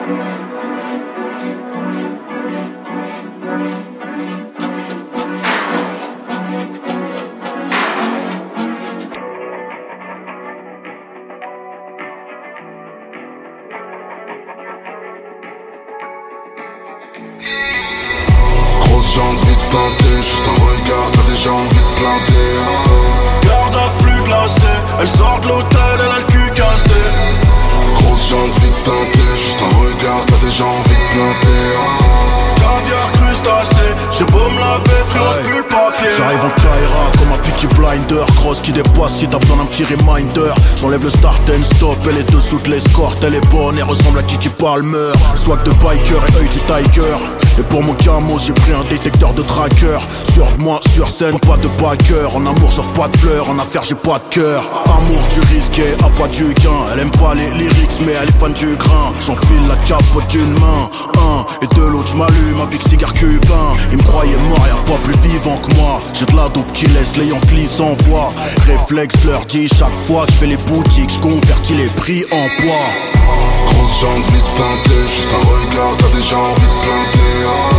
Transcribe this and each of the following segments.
Jante vite teintée, juste un regard, t'as déjà envie de planter. Garde plus glacée, elle sort de l'hôtel, elle a le cul cassé. Grosse jante vite teintée, juste un regard, t'as déjà envie de planter. Caviar crustacé, j'ai beau me laver, frérot, j'pue le papier. J'arrive en Kaira comme un Peaky Blinder. Cross qui dépasse si t'as besoin d'un petit reminder. J'enlève le start and stop, elle est dessous de l'escorte. Elle est bonne, elle ressemble à Kiki Palmer. Swag de biker et œil du tiger. Et pour mon camo j'ai pris un détecteur de tracker. Sur moi, sur scène, pas de backer. En amour j'offre pas de fleurs, en affaires j'ai pas de cœur. Amour du risqué, à pas du gain. Elle aime pas les lyrics mais elle est fan du grain. J'enfile la capote d'une main, et de l'autre j'm'allume un big cigare cubain. Il me croyait mort, y'a pas plus vivant que moi. J'ai de la dope qui laisse les Yankees sans voix. Réflexe leur dit chaque fois que j'fais les boutiques, j'convertis les prix en poids. Grosse jante vite teintée, juste un regard, t'as déjà envie de planter.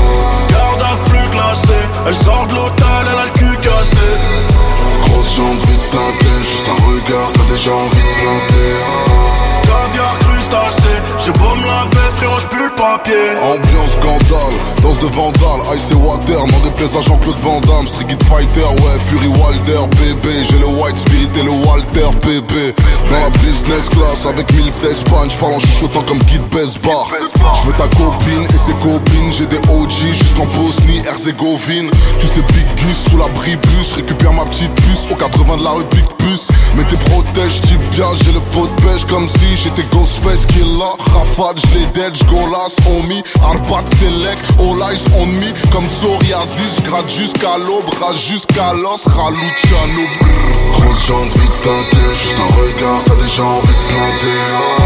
Garde plus glacée, elle sort de l'hôtel, elle a le cul cassé. Grosse jante vite teintée, juste un regard, t'as déjà envie de planter. Caviar crustacé, j'ai beau me laver, frérot, j'pue le papier. Ambiance Gandal, danse de Vandal, Ice et Water, n'en déplaise à Jean-Claude Van Damme. Street Kid Fighter, ouais, Fury Wilder, bébé. J'ai le White Spirit et le Walter, bébé. Dans la business class, avec 1000 d'Espagne, j'parle en chuchotant comme Kid Besbar. J'veux ta copine et ses copines, j'ai des OG jusqu'en Bosnie, Herzégovine. Tous ces big gus sous l'abribus, j'récupère ma petite puce au 80 de la rue Big Puce. Mais t'es protège, j'dis bien, j'ai le pot de pêche comme si j'étais Ghostface Killa. Rafale, j'les dead, j'golas, on me. Arbat select, all eyes on me. Comme psoriasis, j'gratte jusqu'à l'aube, rage jusqu'à l'os, Raluciano. Grosse jante vite teintée, juste un regard, t'as déjà envie de planter.